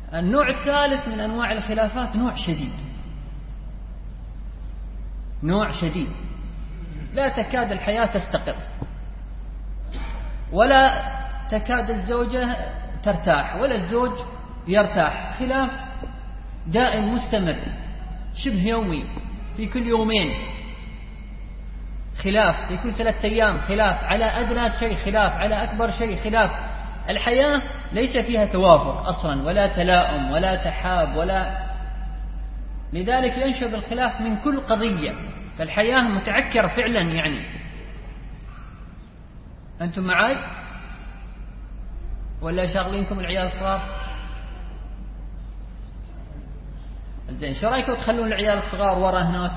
النوع الثالث من أنواع الخلافات نوع شديد لا تكاد الحياة تستقر، ولا تكاد الزوجة ترتاح ولا الزوج يرتاح. خلاف دائم مستمر شبه يومي، في كل يومين خلاف، في كل 3 أيام خلاف، على أدنى شيء خلاف، على أكبر شيء خلاف. الحياة ليس فيها توافق أصلا، ولا تلاؤم ولا تحاب، لذلك ينشب الخلاف من كل قضية. فالحياة متعكرة فعلا. يعني أنتم معاي ولا شاغلينكم العيال الصغار؟ زين، شو رأيكم تخلون العيال الصغار ورا هناك؟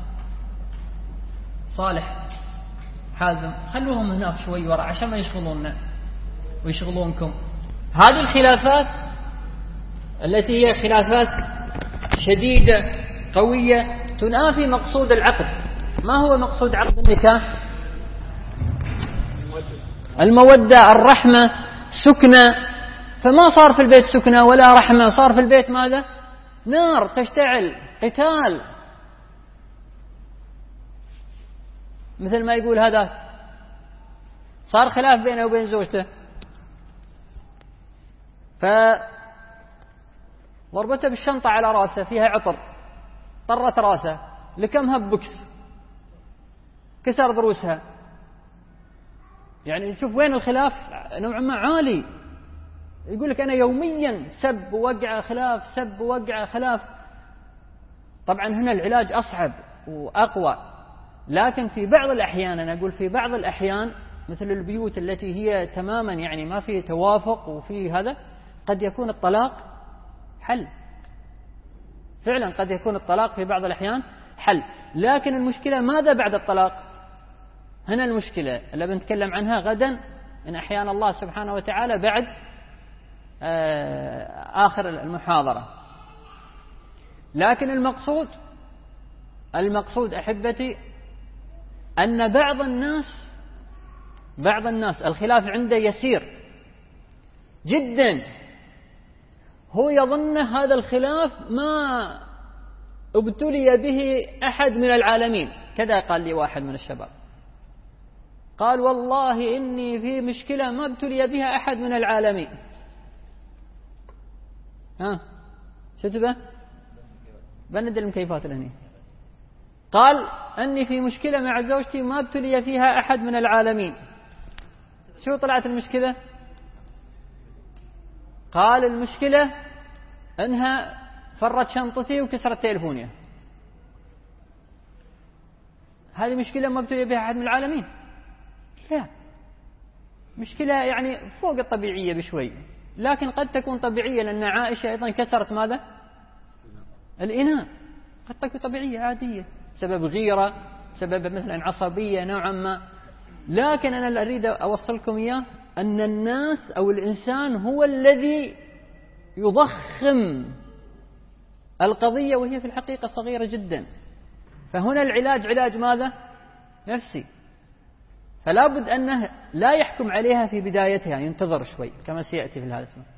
صالح، حازم، خلوهم هناك شوي ورا عشان ما يشغلوننا ويشغلونكم. هذه الخلافات التي هي خلافات شديدة قوية تنافي مقصود العقد. ما هو مقصود عقد النكاح؟ المودة، الرحمة، سكنة. فما صار في البيت سكنة ولا رحمة، صار في البيت ماذا؟ نار تشتعل، قتال. مثل ما يقول هذا، صار خلاف بينه وبين زوجته، فضربته بالشنطة على راسه فيها عطر، طرت راسه لكمها ببكس، كسر ضروسها. يعني نشوف وين الخلاف نوعا ما عالي. يقول لك أنا يوميا سب ووقع خلاف، سب ووقع خلاف. طبعا هنا العلاج أصعب وأقوى، لكن في بعض الأحيان، أنا أقول في بعض الأحيان، مثل البيوت التي هي تماما يعني ما في توافق وفي هذا، قد يكون الطلاق حل. فعلا قد يكون الطلاق في بعض الأحيان حل. لكن المشكلة ماذا بعد الطلاق؟ هنا المشكلة اللي بنتكلم عنها غدا إن أحيان الله سبحانه وتعالى بعد آخر المحاضرة. لكن المقصود أحبتي أن بعض الناس الخلاف عنده يسير جدا، هو يظن هذا الخلاف ما ابتلي به أحد من العالمين. كذا قال لي واحد من الشباب، قال والله إني في مشكلة ما ابتلي بها أحد من العالمين. شتبه بند المكيفات الهني. قال أني في مشكلة مع زوجتي ما ابتلي فيها أحد من العالمين. شو طلعت المشكلة؟ قال المشكلة أنها فرت شنطتي وكسرت تلفوني. هذه مشكلة ما ابتلي بها أحد من العالمين؟ لا، مشكلة يعني فوق الطبيعية بشوي، لكن قد تكون طبيعية، لأن عائشة أيضا كسرت ماذا؟ الإناء. قد تكون طبيعية عادية سبب غيرة، سبب مثلا عصبية نوعا ما. لكن أنا أريد أوصلكم إياه أن الناس أو الإنسان هو الذي يضخم القضية، وهي في الحقيقة صغيرة جدا. فهنا العلاج علاج ماذا؟ نفسي. فلا بد أنه لا يحكم عليها في بدايتها، ينتظر شوي كما سيأتي في هذا الاسم.